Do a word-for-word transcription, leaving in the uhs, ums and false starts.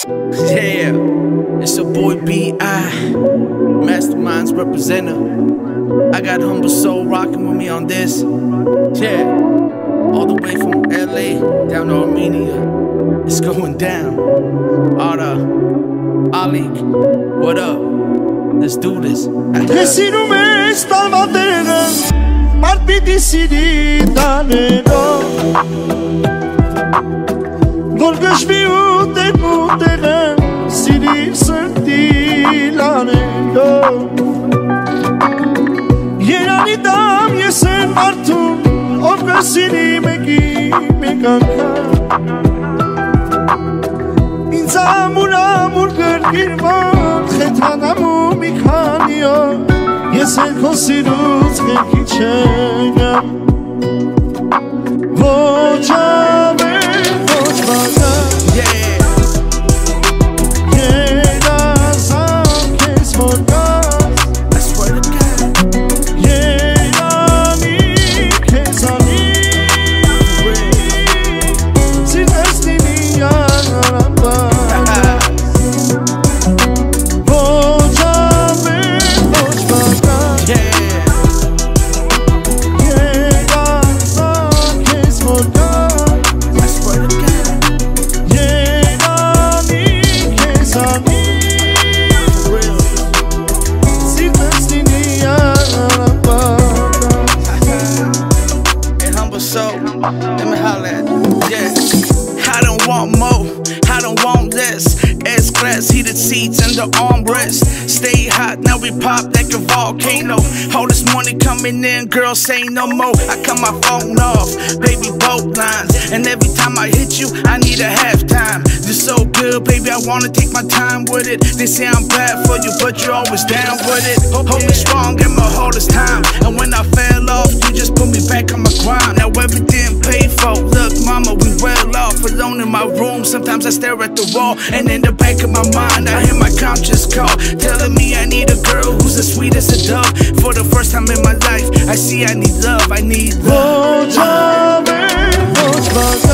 Yeah, it's your boy B I, Masterminds representative. I got Humble Soul rocking with me on this. Yeah, all the way from L A down to Armenia. It's going down. Ara, Alik, what up? Let's do this. Desinu me stalmadera, marpiti sidi danero. Volgash mi ute utera, sidi senti lanero. Yerani dam yesen martum, orga sidi megi meganka. Inzamur amur gergirman, khetanamu mikhanio. Yesen konsirut gekichegam. Vojame, vojvaga. Yeah, Yerazam kes morgas. I swear to God, Yerani kesani. for real. Sinestini yaramba. Vojame, vojvaga. Yeah, Yerazam kes morgas. I swear to God, Yerani kesani. for real. Sinestini yaramba. Hey, Humble Soul, let me holler at you. Yeah, I don't want more, I don't want less. S-class heated seats and the armrest. Stay hot, now we pop like a volcano. All this money coming in, girl, say no more. I cut my phone off, baby, both lines. And every time I hit you, I need a halftime. You're so good, baby, I wanna take my time with it. They say I'm bad for you, but you're always down with it. Hold me strong in my hardest time. And when I fell off, you just put me back on my grind. Now everything paid for. Look, mama, we well off. Alone in my room, sometimes I stare at the wall. And in the back of my mind, I hear my conscience call, telling me I need a girl who's as sweet as a dove. For the first time in my life, I see I need love, I need love. Vojame, vojvaga.